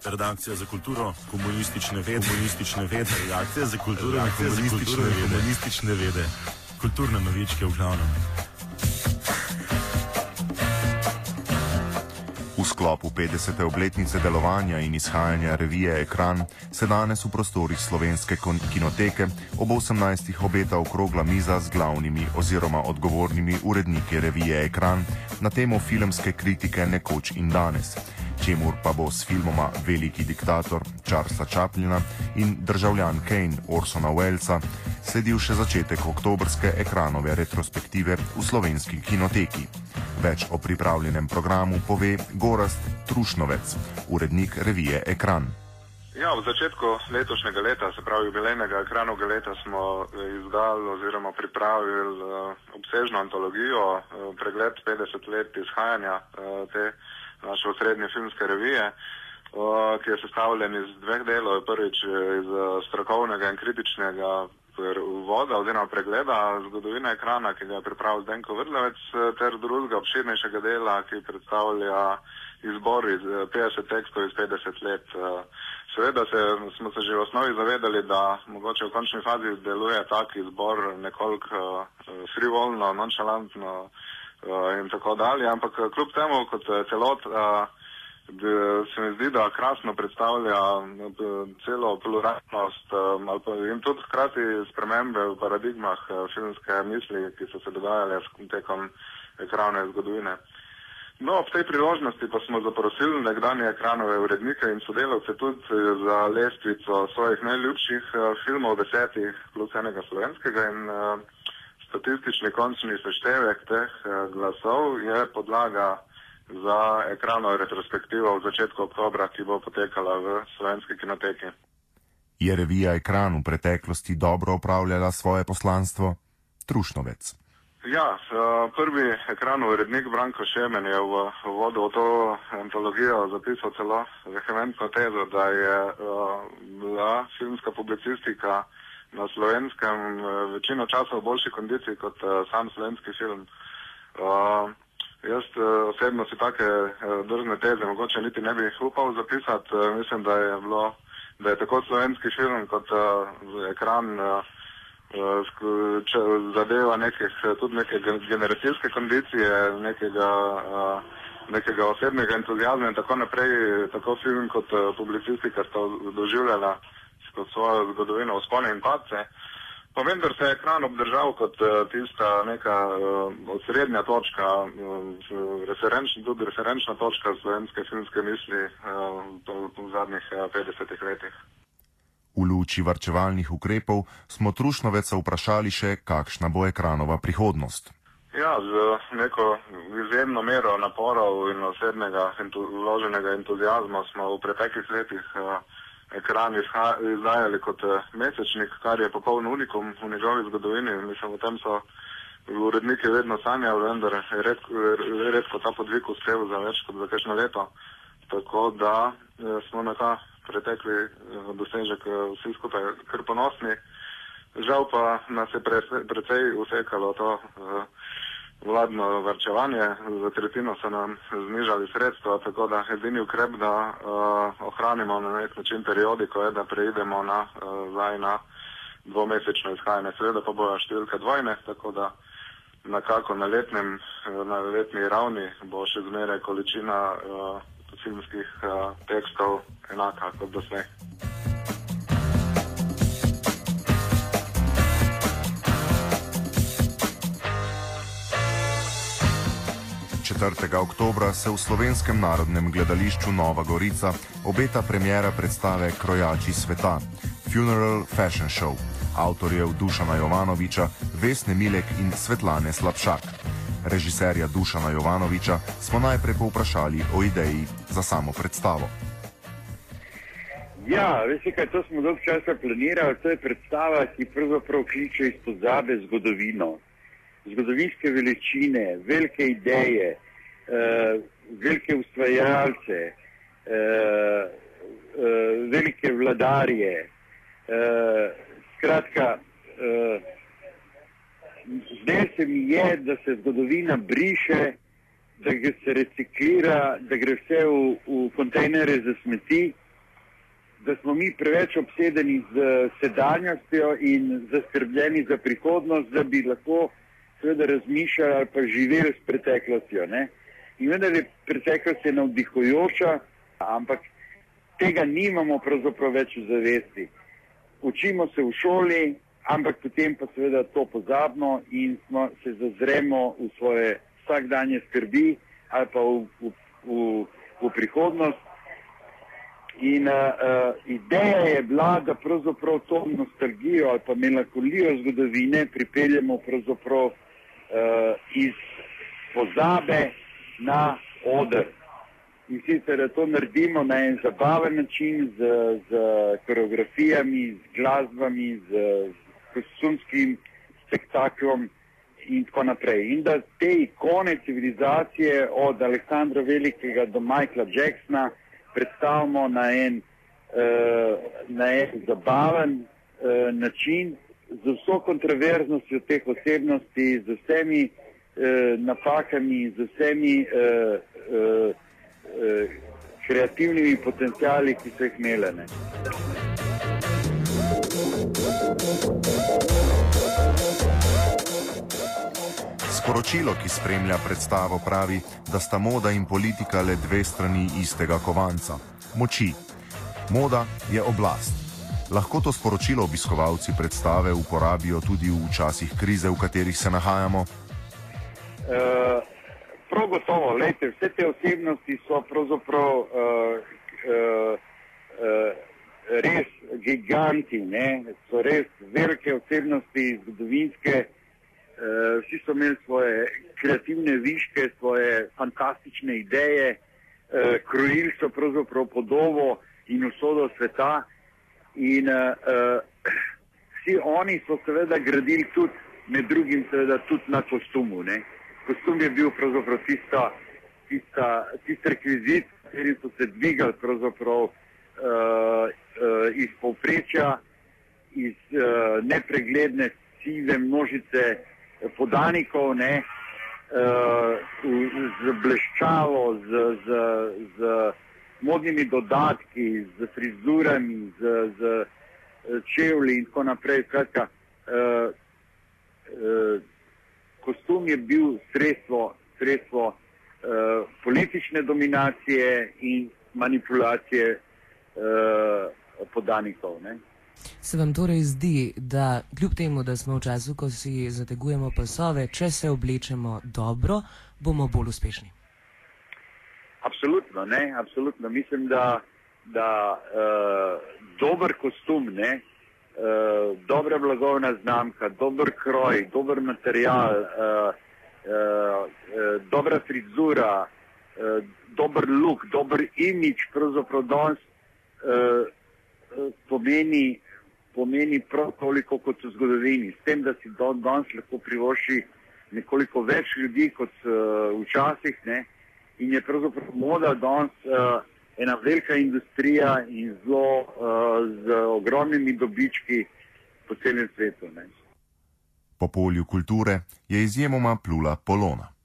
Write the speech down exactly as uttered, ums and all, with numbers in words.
Redakcija za kulturo, komunistične vede, komunistične vede, redakcija za kulturo, redakcija za kulturo, komunistične vede, kulturne novičke v glavnem. V sklopu petdesete obletnice delovanja in izhajanja revije Ekran se danes v prostorih Slovenske kinoteke ob osemnajstih obeta okrogla miza z glavnimi oziroma odgovornimi uredniki revije Ekran na temo filmske kritike nekoč in danes, čemur pa bo s filmoma Veliki diktator Charlesa Chaplina in Državljan Kane Orsona Wellesa sledil še začetek oktobrske Ekranove retrospektive v Slovenski kinoteki. Več o pripravljenem programu pove Gorazd Trušnovec, urednik revije Ekran. Ja, v začetku letošnjega leta, se pravi jubilejnega Ekranovega leta, smo izdali oziroma pripravili obsežno antologijo, pregled petdeset let izhajanja te naše osrednje filmske revije, ki je sestavljen iz dveh delov, prvič iz strokovnega in kritičnega uvoda oziroma pregleda zgodovine Ekrana, ki ga je pripravil Zdenko Vrlevec, ter drugega obširnejšega dela, ki predstavlja izbor iz petdeset tekstov iz petdeset let. Seveda se, smo se že v osnovi zavedali, da mogoče v končni fazi deluje tak izbor nekoliko frivolno, nonšalantno in tako dalje, ampak kljub temu kot celot se mi zdi, da krasno predstavlja celo pluralnost in tudi hkrati spremembe v paradigmah filmske misli, ki so se dogajale tekom Ekranove zgodovine. No, ob tej priložnosti pa smo zaprosili nekdanje Ekranove urednike in sodelavce tudi za lestvico svojih najljubših filmov, desetih plus enega slovenskega, in statistični končni seštevek teh glasov je podlaga za Ekranovo retrospektivo v začetku oktobra, ki bo potekala v Slovenski kinoteki. Je revija Ekran v preteklosti dobro opravljala svoje poslanstvo? Trušnovec. Ja, prvi Ekranov urednik Branko Šemen je v uvodu v to antologijo zapisal celo vehementno tezo, da je bila filmska publicistika na Slovenskem večino časa v boljši kondiciji kot sam slovenski film. Jaz osebno si take drzne teze mogoče niti ne bi upal zapisati. Mislim, da je bilo, da je tako slovenski film kot Ekran zadeva nekih, tudi neke generacijske kondicije, nekega, nekega osebnega entuzijazma in tako naprej. Tako film kot publicistika sta doživljala kot svojo zgodovino vzpone in padce. Pa vendar se je Ekran obdržal kot tista neka osrednja točka, referenčna, tudi referenčna točka slovenske filmske misli v zadnjih petdesetih letih. V luči varčevalnih ukrepov smo Trušnoveca vprašali še, kakšna bo Ekranova prihodnost. Ja, z neko izjemno mero naporov in osebnega vloženega entuzijazma smo v preteklih letih Ekran izdajali kot mesečnik, kar je popoln unikum v njegovi zgodovini. Mislim, o tem so uredniki vedno sanjali, vendar je redko, redko ta podvig uspel za več kot za kakšno leto. Tako da smo na ta pretekli dosežek vsi skupaj kar ponosni. Žal pa nas je precej usekalo to vladno varčevanje, za tretjino so nam znižali sredstva, tako da edini ukrep, da uh, ohranimo na nek način periodiko, je, da preidemo na, uh, na dvomesečno izhajanje. Seveda pa bojo številke dvojne, tako da nekako na, letnem, na letni ravni bo še zmeraj količina uh, filmskih uh, tekstov enaka kot doslej. četrtega oktobra se v Slovenskem narodnem gledališču Nova Gorica obeta premiera predstave Krojači sveta, Funeral Fashion Show, avtorjev Dušana Jovanoviča, Vesne Milek in Svetlane Slapšak. Režiserja Dušana Jovanoviča smo najprej povprašali o ideji za samo predstavo. Ja, veste kaj, to smo dolg časa planirali, to je predstava, ki pravzaprav kliče iz pozabe zgodovino. Zgodovinske veličine, velike ideje, uh, velike ustvarjalce, uh, uh, velike vladarje. Uh, skratka, uh, zdaj se mi je, da se zgodovina briše, da se reciklira, da gre vse v, v kontejnere za smeti da smo mi preveč obsedeni z sedanjostjo in zaskrbljeni za prihodnost, da bi lahko seveda razmišljali ali pa živeli s preteklostjo. Ne? In vendar je preteklost je navdihujoča, ampak tega nimamo pravzaprav več v zavesti. Učimo se v šoli, ampak potem pa seveda to pozabimo in smo, se zazremo v svoje vsakdanje skrbi ali pa v, v, v, v prihodnost. In uh, uh, ideja je bila, da pravzaprav to nostalgijo ali pa melankolijo zgodovine pripeljemo pravzaprav uh, iz pozabe na oder. In sicer, da to naredimo na en zabaven način z, z koreografijami, z glasbami, z, z kostumskim spektaklom in tako naprej. In da te ikone civilizacije od Aleksandra Velikega do Michaela Jacksona predstavimo na en, uh, na en zabaven uh, način, z vso kontroverznostjo teh osebnosti, z vsemi uh, napakami, z vsemi uh, uh, uh, kreativnimi potencijali, ki so jih imele. Ne. Sporočilo, ki spremlja predstavo, pravi, da sta moda in politika le dve strani istega kovanca. Moči. Moda je oblast. Lahko to sporočilo obiskovalci predstave uporabijo tudi v časih krize, v katerih se nahajamo? Uh, prav gotovo, lejte, vse te osebnosti so pravzaprav uh, uh, uh, res giganti, ne? So res velike osebnosti, zgodovinske. Uh, vsi so imeli svoje kreativne viške, svoje fantastične ideje, uh, krojili so pravzaprav podobo in usodo sveta in uh, uh, vsi oni so seveda gradili tudi, med drugim seveda tudi na kostumu. Ne? Kostum je bil pravzaprav tista, tista, tista rekvizit, kateri so se dvigali pravzaprav uh, uh, iz povprečja, iz uh, nepregledne sive množice podanikov, ne, uh, z bleščavo, z, z, z modnimi dodatki, z frizurami, z, z čevlji in tako naprej. Skratka, uh, uh, kostum je bil sredstvo, sredstvo uh, politične dominacije in manipulacije uh, podanikov. Ne. Se vam torej zdi, da kljub temu, da smo v času, ko si zategujemo pasove, če se oblečemo dobro, bomo bolj uspešni? Absolutno, ne, absolutno. Mislim, da, da uh, dober kostum, ne, uh, dobra blagovna znamka, dober kroj, dober material, uh, uh, uh, dobra frizura, uh, dober look, dober imidž, pravzaprav danes uh, pomeni pomeni prav toliko kot v zgodovini. S tem, da si danes lahko privošči nekoliko več ljudi kot uh, včasih, ne? In je pravzaprav moda danes uh, ena velika industrija in zelo uh, z ogromnimi dobički po celem svetu. Ne? Po polju kulture je izjemoma plula Polona.